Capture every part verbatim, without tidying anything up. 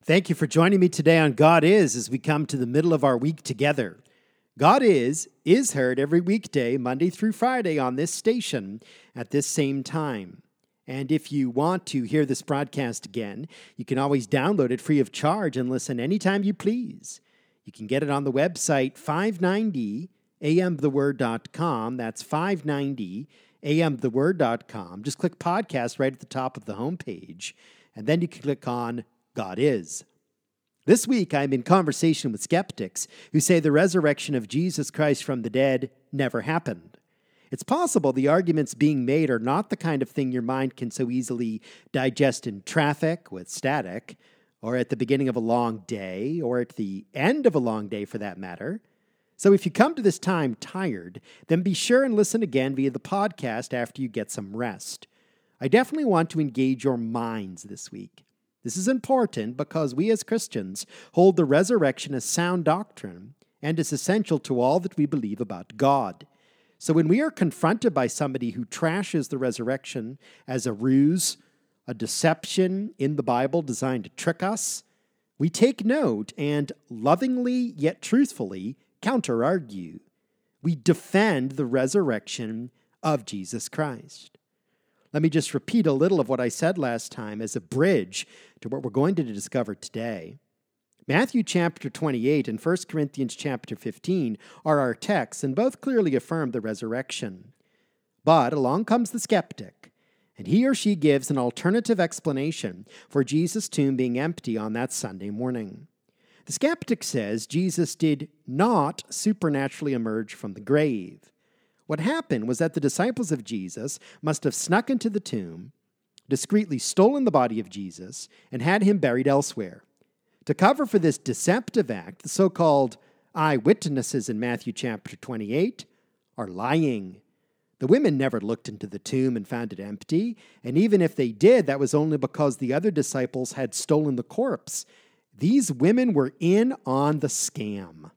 Thank you for joining me today on God Is as we come to the middle of our week together. God Is is heard every weekday, Monday through Friday on this station at this same time. And if you want to hear this broadcast again, you can always download it free of charge and listen anytime you please. You can get it on the website five ninety a m the word dot com. That's five ninety a m the word dot com. Just click podcast right at the top of the homepage, and then you can click on God Is. This week, I'm in conversation with skeptics who say the resurrection of Jesus Christ from the dead never happened. It's possible the arguments being made are not the kind of thing your mind can so easily digest in traffic with static, or at the beginning of a long day, or at the end of a long day for that matter. So if you come to this time tired, then be sure and listen again via the podcast after you get some rest. I definitely want to engage your minds this week. This is important because we as Christians hold the resurrection as sound doctrine and is essential to all that we believe about God. So when we are confronted by somebody who trashes the resurrection as a ruse, a deception in the Bible designed to trick us, we take note and lovingly yet truthfully counter-argue. We defend the resurrection of Jesus Christ. Let me just repeat a little of what I said last time as a bridge to what we're going to discover today. Matthew chapter twenty-eight and First Corinthians chapter fifteen are our texts, and both clearly affirm the resurrection. But along comes the skeptic, and he or she gives an alternative explanation for Jesus' tomb being empty on that Sunday morning. The skeptic says Jesus did not supernaturally emerge from the grave. What happened was that the disciples of Jesus must have snuck into the tomb, discreetly stolen the body of Jesus, and had him buried elsewhere. To cover for this deceptive act, the so-called eyewitnesses in Matthew chapter twenty-eight are lying. The women never looked into the tomb and found it empty, and even if they did, that was only because the other disciples had stolen the corpse. These women were in on the scam.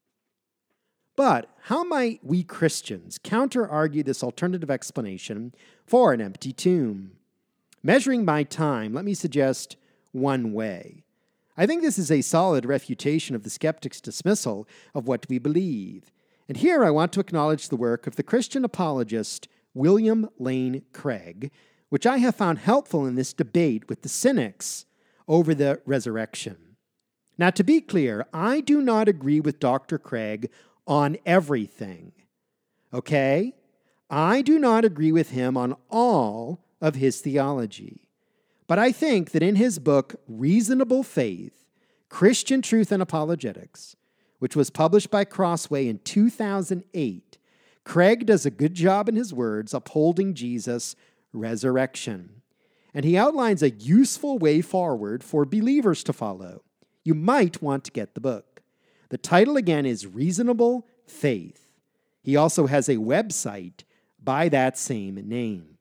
But how might we Christians counter-argue this alternative explanation for an empty tomb? Measuring my time, let me suggest one way. I think this is a solid refutation of the skeptic's dismissal of what we believe. And here I want to acknowledge the work of the Christian apologist William Lane Craig, which I have found helpful in this debate with the cynics over the resurrection. Now, to be clear, I do not agree with Doctor Craig on everything, okay? I do not agree with him on all of his theology. But I think that in his book, Reasonable Faith, Christian Truth and Apologetics, which was published by Crossway in two thousand eight, Craig does a good job in his words upholding Jesus' resurrection. And he outlines a useful way forward for believers to follow. You might want to get the book. The title again is Reasonable Faith. He also has a website by that same name.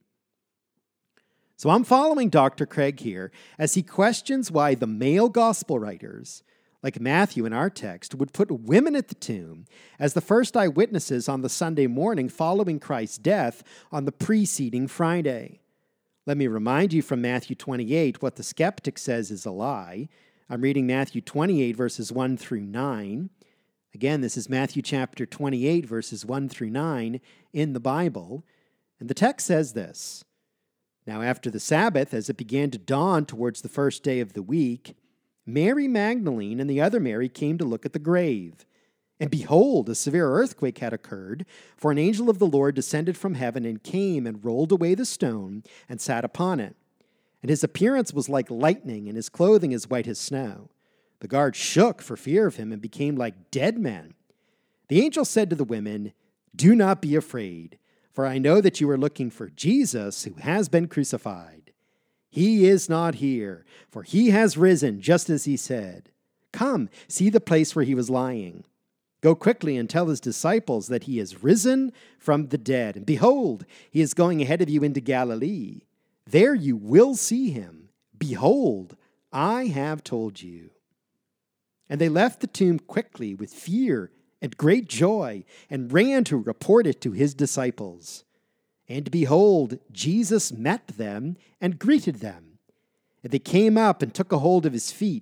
So I'm following Doctor Craig here as he questions why the male gospel writers, like Matthew in our text, would put women at the tomb as the first eyewitnesses on the Sunday morning following Christ's death on the preceding Friday. Let me remind you from Matthew twenty-eight what the skeptic says is a lie. I'm reading Matthew twenty-eight, verses one through nine. Again, this is Matthew chapter twenty-eight, verses one through nine in the Bible. And the text says this: Now after the Sabbath, as it began to dawn towards the first day of the week, Mary Magdalene and the other Mary came to look at the grave. And behold, a severe earthquake had occurred, for an angel of the Lord descended from heaven and came and rolled away the stone and sat upon it. And his appearance was like lightning, and his clothing as white as snow. The guards shook for fear of him and became like dead men. The angel said to the women, Do not be afraid, for I know that you are looking for Jesus who has been crucified. He is not here, for he has risen just as he said. Come, see the place where he was lying. Go quickly and tell his disciples that he is risen from the dead. And behold, he is going ahead of you into Galilee. There you will see him. Behold, I have told you. And they left the tomb quickly with fear and great joy, and ran to report it to his disciples. And behold, Jesus met them and greeted them. And they came up and took a hold of his feet,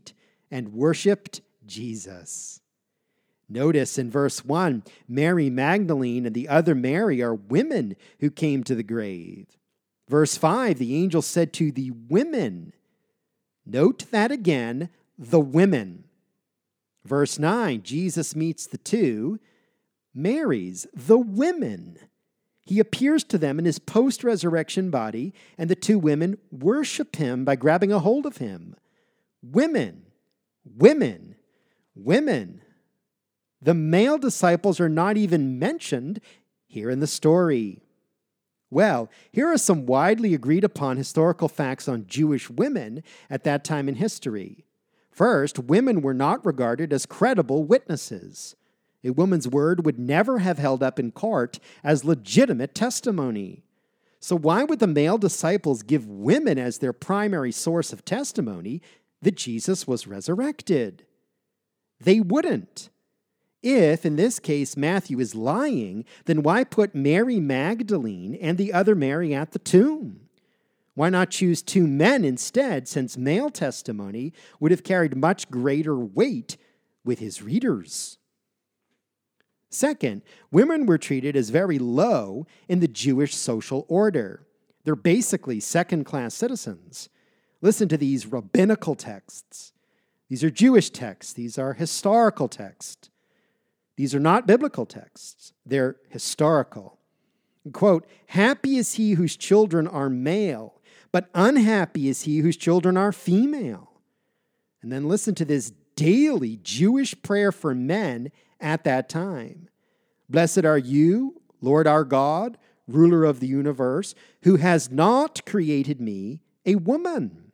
and worshiped Jesus. Notice in verse one, Mary Magdalene and the other Mary are women who came to the grave. Verse five, the angel said to the women. Note that again, the women. Verse nine, Jesus meets the two Marys, the women. He appears to them in his post-resurrection body, and the two women worship him by grabbing a hold of him. Women, women, women. The male disciples are not even mentioned here in the story. Well, here are some widely agreed upon historical facts on Jewish women at that time in history. First, women were not regarded as credible witnesses. A woman's word would never have held up in court as legitimate testimony. So why would the male disciples give women as their primary source of testimony that Jesus was resurrected? They wouldn't. If, in this case, Matthew is lying, then why put Mary Magdalene and the other Mary at the tomb? Why not choose two men instead, since male testimony would have carried much greater weight with his readers? Second, women were treated as very low in the Jewish social order. They're basically second-class citizens. Listen to these rabbinical texts. These are Jewish texts. These are historical texts. These are not biblical texts. They're historical. Quote, "Happy is he whose children are male, but unhappy is he whose children are female." And then listen to this daily Jewish prayer for men at that time. "Blessed are you, Lord our God, ruler of the universe, who has not created me a woman."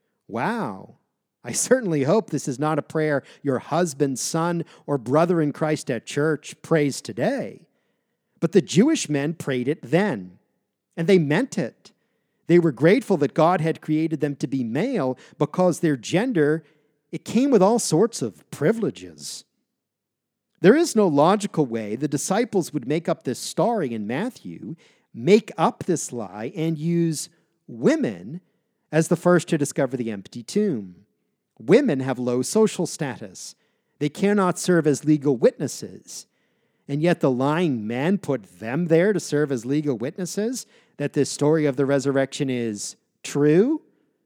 Wow. I certainly hope this is not a prayer your husband, son, or brother in Christ at church prays today. But the Jewish men prayed it then, and they meant it. They were grateful that God had created them to be male because their gender, it came with all sorts of privileges. There is no logical way the disciples would make up this story in Matthew, make up this lie, and use women as the first to discover the empty tomb. Women have low social status. They cannot serve as legal witnesses. And yet the lying men put them there to serve as legal witnesses that this story of the resurrection is true?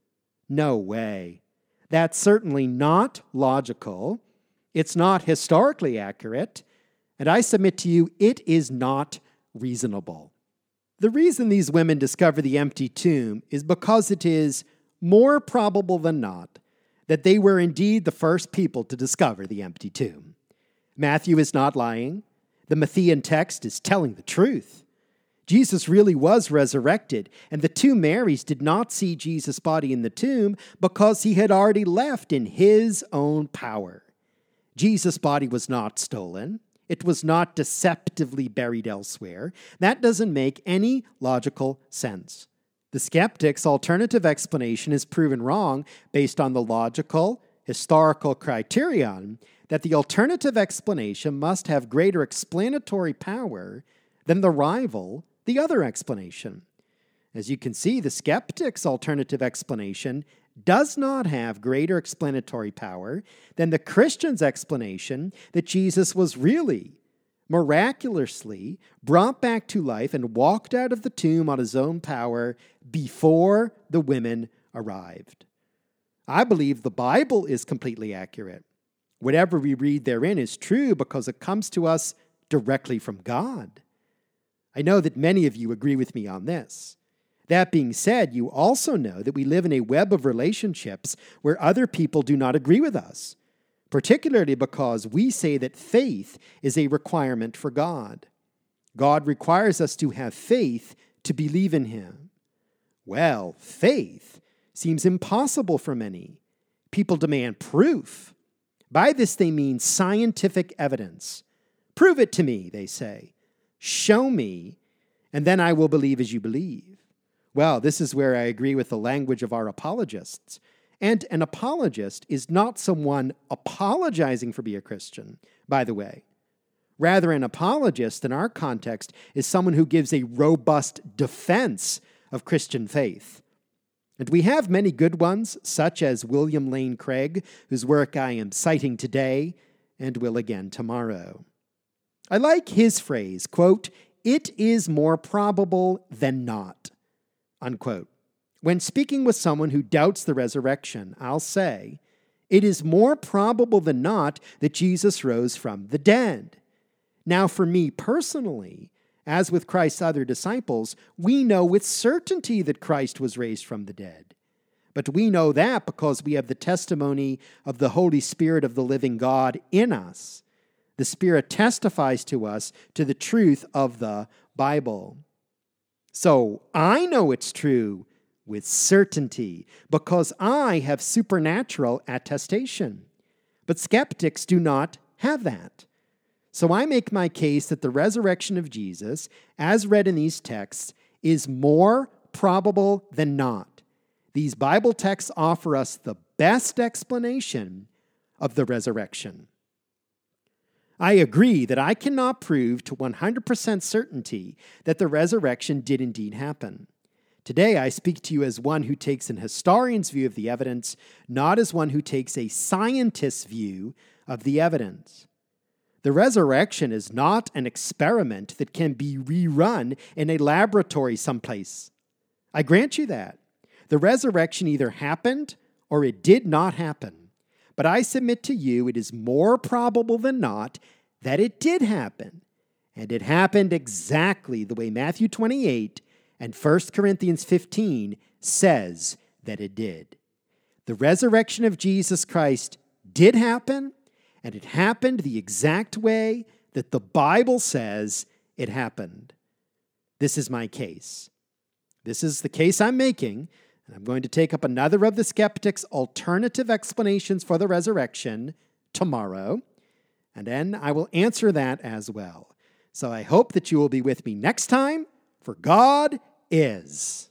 No way. That's certainly not logical. It's not historically accurate. And I submit to you, it is not reasonable. The reason these women discover the empty tomb is because it is more probable than not that they were indeed the first people to discover the empty tomb. Matthew is not lying. The Matthean text is telling the truth. Jesus really was resurrected, and the two Marys did not see Jesus' body in the tomb because he had already left in his own power. Jesus' body was not stolen. It was not deceptively buried elsewhere. That doesn't make any logical sense. The skeptic's alternative explanation is proven wrong based on the logical, historical criterion that the alternative explanation must have greater explanatory power than the rival, the other explanation. As you can see, the skeptic's alternative explanation does not have greater explanatory power than the Christian's explanation that Jesus was really, miraculously brought back to life and walked out of the tomb on his own power before the women arrived. I believe the Bible is completely accurate. Whatever we read therein is true because it comes to us directly from God. I know that many of you agree with me on this. That being said, you also know that we live in a web of relationships where other people do not agree with us, particularly because we say that faith is a requirement for God. God requires us to have faith to believe in him. Well, faith seems impossible for many. People demand proof. By this they mean scientific evidence. Prove it to me, they say. Show me, and then I will believe as you believe. Well, this is where I agree with the language of our apologists. And an apologist is not someone apologizing for being a Christian, by the way. Rather, an apologist in our context is someone who gives a robust defense of Christian faith. And we have many good ones, such as William Lane Craig, whose work I am citing today and will again tomorrow. I like his phrase, quote, "It is more probable than not," unquote. When speaking with someone who doubts the resurrection, I'll say, it is more probable than not that Jesus rose from the dead. Now, for me personally, as with Christ's other disciples, we know with certainty that Christ was raised from the dead. But we know that because we have the testimony of the Holy Spirit of the living God in us. The Spirit testifies to us to the truth of the Bible. So I know it's true with certainty because I have supernatural attestation. But skeptics do not have that. So I make my case that the resurrection of Jesus, as read in these texts, is more probable than not. These Bible texts offer us the best explanation of the resurrection. I agree that I cannot prove to one hundred percent certainty that the resurrection did indeed happen. Today I speak to you as one who takes an historian's view of the evidence, not as one who takes a scientist's view of the evidence. The resurrection is not an experiment that can be rerun in a laboratory someplace. I grant you that. The resurrection either happened or it did not happen. But I submit to you it is more probable than not that it did happen. And it happened exactly the way Matthew twenty-eight and First Corinthians fifteen says that it did. The resurrection of Jesus Christ did happen, and it happened the exact way that the Bible says it happened. This is my case. This is the case I'm making, and I'm going to take up another of the skeptics' alternative explanations for the resurrection tomorrow, and then I will answer that as well. So I hope that you will be with me next time, for God is.